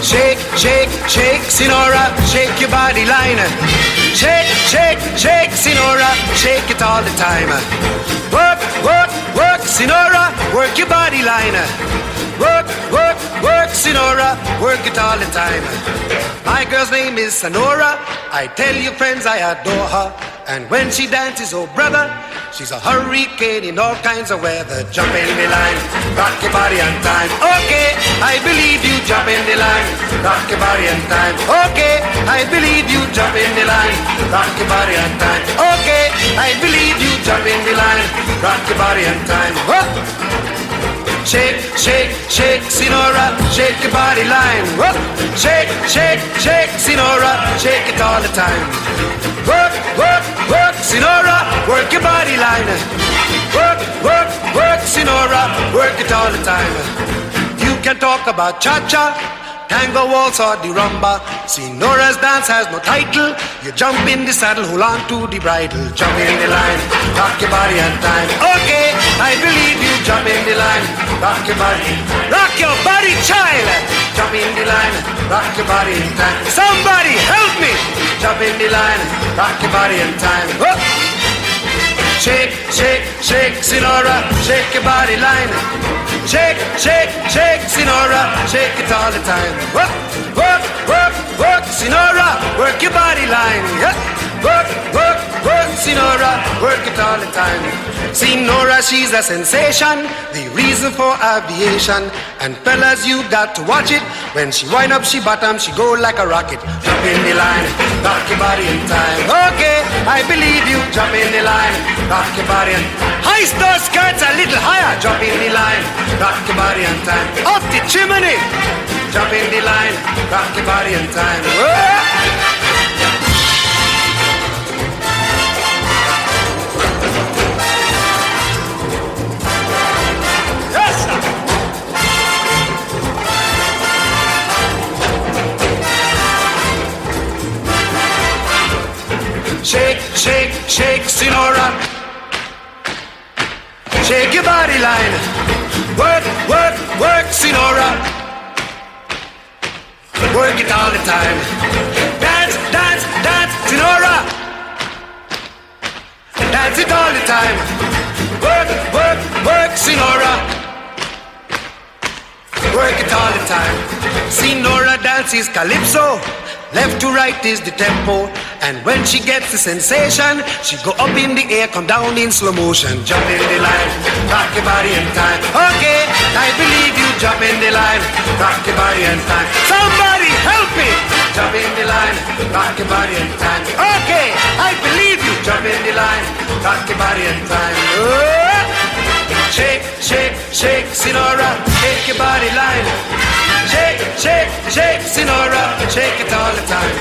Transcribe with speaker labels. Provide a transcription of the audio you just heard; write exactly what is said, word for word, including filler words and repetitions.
Speaker 1: Shake, shake, shake, Sinora, shake your body line. Shake, shake, shake, Sinora, shake it all the time. Work, work, work, Sinora, work your body line. Work, work, work, Sinora, work it all the time. My girl's name is Sonora. I tell you friends I adore her. And when she dances, oh brother, she's a hurricane in all kinds of weather. Jump in the line, rock your body on time. Okay, I believe you, jump in the line, rock your body on time. Okay, I believe you, jump in the line, rock your body on time. Okay, I believe you, jump in the line, rock your body on time. Whoa. Shake, shake, shake, Sinora, shake your body line. Whoa. Shake, shake, shake, Sinora, shake it all the time. Work, work, work, Sinora, work your body line. Work, work, work, Sinora, work it all the time. You can talk about cha-cha, tango waltz or the rumba. Sinora's dance has no title. You jump in the saddle, hold on to the bridle. Jump in the line, rock your body on time. Okay, I believe you, jump in the line, rock your body. Rock your body, child. Jump in the line, rock your body in time. Somebody help me. Jump in the line, rock your body in time. Whoa. Shake, shake, shake, Sinora, shake your body line. Shake, shake, shake, Sinora, shake it all the time. Work, work, work, work, Sinora, work your body line. Yeah. Work, work, work, Sinora, work it all the time. Sinora, she's a sensation, the reason for aviation. And fellas, you got to watch it. When she wind up, she bottom, she go like a rocket. Jump in the line, rock your body in time. Okay, I believe you, jump in the line, rock your body in time. Heist those skirts a little higher, jump in the line, rock your body in time. Up the chimney, jump in the line, rock your body in time. Whoa. Shake, shake, shake, Sinora. Shake your body line. Work, work, work, Sinora. Work it all the time. Dance, dance, dance, Sinora. Dance it all the time. Work, work, work, Sinora. Work it all the time. Sinora dances calypso. Left to right is the tempo. And when she gets the sensation, she go up in the air, come down in slow motion. Jump in the line, rock your body in time. Okay, I believe you, jump in the line, rock your body in time. Somebody help me! Jump in the line, rock your body in time. Okay, I believe you, jump in the line, rock your body in time. Oh! Shake, shake, shake, Sinora, shake your body line. Shake, shake, shake, Sinora, shake it all the time.